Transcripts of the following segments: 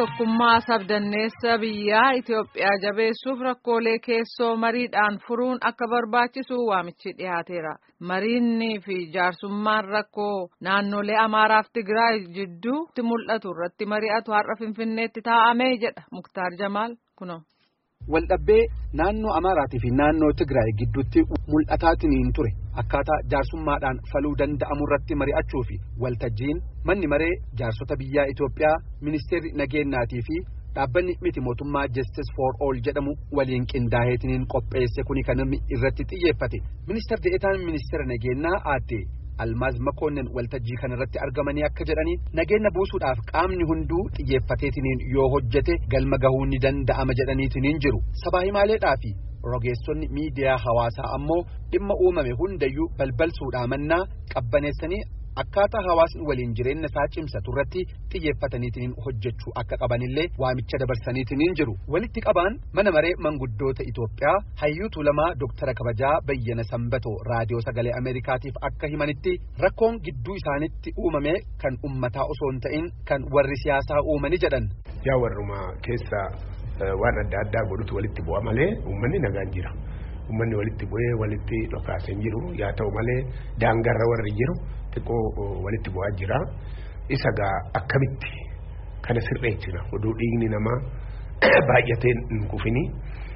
tokkummaa sabdanneessa biyyaa Itoophiyaa jabeessuuf rakkoolee keessoo mariidhaan furuun akka barbaachisu waamichi dhiyaateera. Mariinii fi jaarsummaan rakkoo naannolee Amaaraa fi Tigraay jidduutti mul'atu irratti mari'atu har'a Finfinneetti taa'amee jedha Muktaar Jamaal kuno. Waldhabbee naannoo Amaaraatii fi naannoo Tigraay gidduutti mul'ataatiin ture akkaataa jaarsummaadhaan faluu danda'amu irratti mari'achuu fi waltajjiin manni maree jaarsota biyyaa Itoophiyaa ministeerri nageenyaatii fi dhaabbanni miti mootummaa Justice for All jedhamu waliin qindaa'eetiin qopheesse kuni kan irratti xiyyeeffate ministeerri deetaan ministeera nageenyaa aadde Almaaz Makonnen waltajjii kanarratti argamanii akka jedhanii nageenya buusuudhaaf qaamni hunduu xiyyeeffateetiin yoo hojjete galma gahuu ni danda'ama jedhaniitiin jiru. Sabaa himaaleedhaa fi rogeessonni miidiyaa hawaasaa ammoo dhimma uumame hundayyuu balbalsuudhaa mannaa qabbaneessanii akkaataa hawaasni waliin jireenya isaa cimsatu irratti xiyyeeffataniitiin hojjechuu akka qabanillee waamicha dabarsaniitiin jiru. Walitti qabaan mana maree manguddoota Itoophiyaa Hayyuu Tuulamaa Dooktara Kabajaa Bayyana Sanbatoo raadiyoo sagalee Ameerikaatiif akka himanitti rakkoon gidduu isaanitti uumame kan ummataa osoo hin ta'in kan warri siyaasaa uumani jedhan. Yaa warruma keessa waan adda addaa godhutu walitti bu'a malee uummanni nagaan jira. Uummanni walitti bu'ee walitti dhokaasee jiru yaa ta'u malee daangarra warri jiru xiqqoo walitti bu'aa jira. Isa gaa akkamitti kana sirreessina oduu dhiigni namaa baay'ateen hin kufini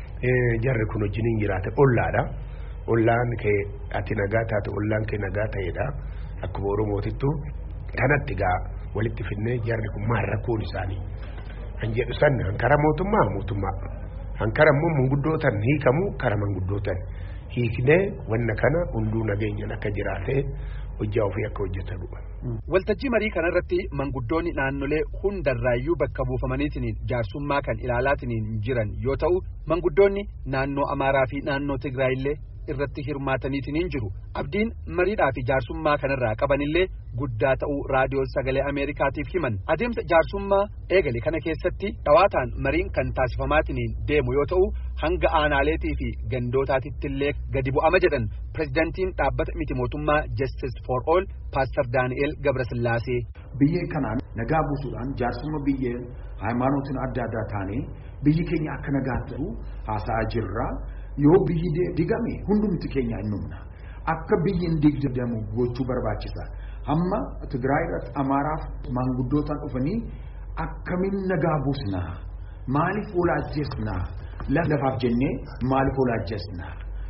jarri kun wajjin jiraate ollaadha. Ollaan kee ati nagaa taate ollaan kee nagaa ta'edha. Akkuma Oromootittu kanatti gaa walitti finnee jarri kun maal rakkoon isaanii kan jedhu san hankara mootummaa hankara immoo manguddootan hiikamu kara manguddootan hiiknee wanna kana hunduu nageenyaan akka jiraatee hojjaa ofii akka hojjetanu. Waltajjii marii kanarratti manguddoonni naannolee hundarraayyuu bakka buufamaniitiin jaarsummaa kan ilaalaatiin jiran yoo ta'u manguddoonni naannoo Amaaraa fi naannoo Tigraayillee irratti hirmaataniitiin jiru. Abdiin mariidhaa fi jaarsummaa kanarraa qabanillee guddaa ta'uu raadiyoo sagalee Ameerikaatiif himan. Adeemsa jaarsummaa eegale kana keessatti dhawaataan mariin kan taasifamaatiin deemu yoo ta'u hanga aanaaleetii fi gandootaatittillee gadi bu'ama jedhan pirezidaantiin dhaabbata miti mootummaa Justice for All Pastor Daani'el Gabrasillaasee. Biyya kanaan nagaa buusuudhaan jaarsummaa biyya haymanoota adda addaa taane biyyi keenya akka nagaa ta'u haasa'aa jirra. Yoo biyyi digame hundumti keenya innumna akka biyyin digdamu gochuu barbaachisa. Amma Tigraay irratti Amaaraaf manguddootaan dhufanii akkamiin nagaa buusna maaliif olaajjesna lafaaf jennee maaliif olaajjesna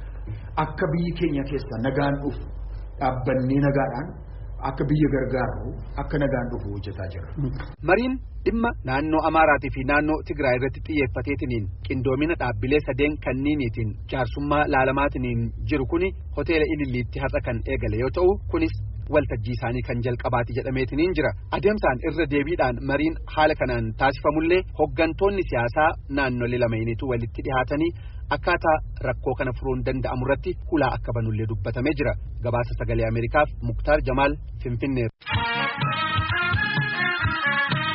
akka biyyi keenya keessa nagaan dhufu dhaabbannee nagaadhaan akka biyya gargaaru akka nagaan dhufu hojjetaa jira. Mariin dhimma naannoo Amaaraatii fi naannoo Tigraay irratti xiyyeeffateetiin qindoomina dhaabbilee sadeen kanniiniitiin jaarsummaa laalamaatiin jiru kuni hoteela Ililliitti har'a kan eegale yoo ta'u kunis waltajjii isaanii kan jalqabaati jedhameetiin jira. Adeemsaan irra deebiidhaan mariin haala kanaan taasifamullee hoggantoonni siyaasaa naannolee lameeniitu walitti dhihaatanii akkaataa rakkoo kana furuun danda'amu irratti hulaa akka banullee dubbatamee jira. Gabaasa sagalee Ameerikaaf Muktaar Jamaal Finfinnee.